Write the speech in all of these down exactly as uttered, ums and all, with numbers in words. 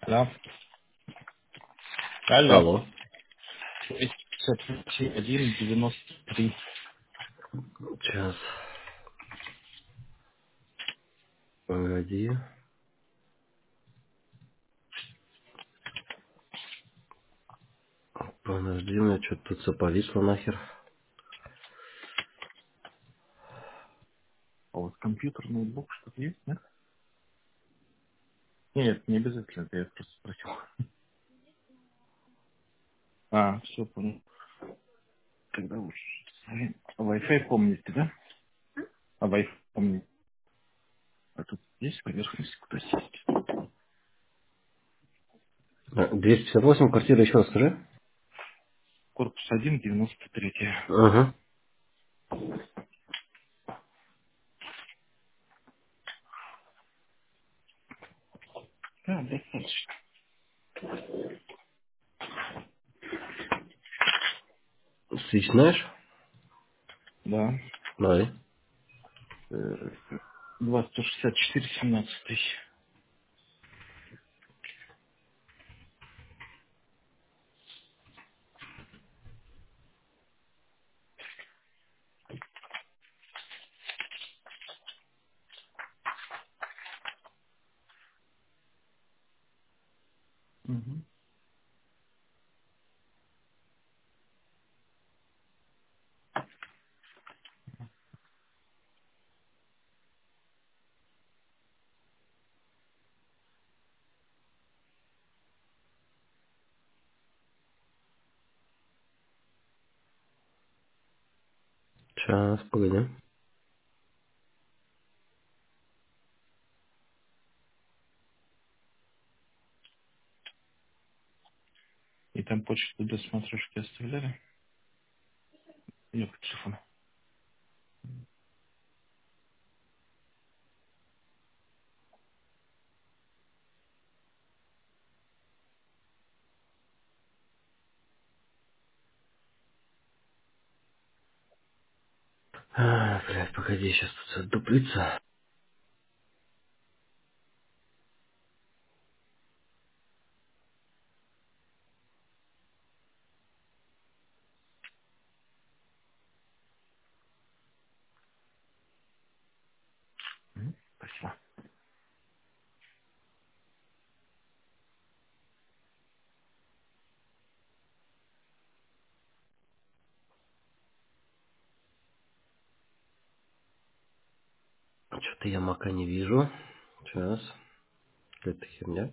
Алло. Алло. Алло. пятьдесят восемь, один, девяносто три. Сейчас. Погоди. Подожди, у меня что-то тут все повисло нахер. А у вас компьютер, ноутбук, что-то есть, нет? Нет, не обязательно, это я просто спросил. А, все, понял. Тогда уж. А Wi-Fi помните, да? А Wi-Fi помните. А тут есть поверхность, куда сесть? А, двести пятьдесят восемь, квартира, еще раз скажи. Корпус один, девяносто три. Ага. Да, достаточно. Свич знаешь? Да. Давай. Э, два сто шестьдесят четыре, семнадцать тысяч. Угу. Сейчас, погоди. И там почту для смотришки оставляли? Или по телефону? А, блядь, погоди, сейчас тут все дуплится. Мгм. Спасибо. Что-то я мака не вижу. Сейчас. Какая-то херня.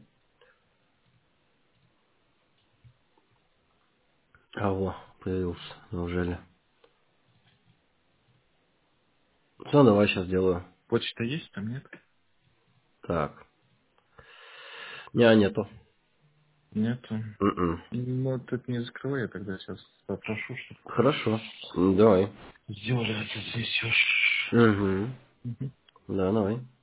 А, во, появился. Неужели? Все, давай сейчас сделаю. Почта есть, там нет? Так. Не, нету. Нет. М-м. Ну, тут не закрывай, я тогда сейчас попрошу, чтобы Хорошо. М, Давай. сделали это здесь уж. Угу. Мгм. Да, давай.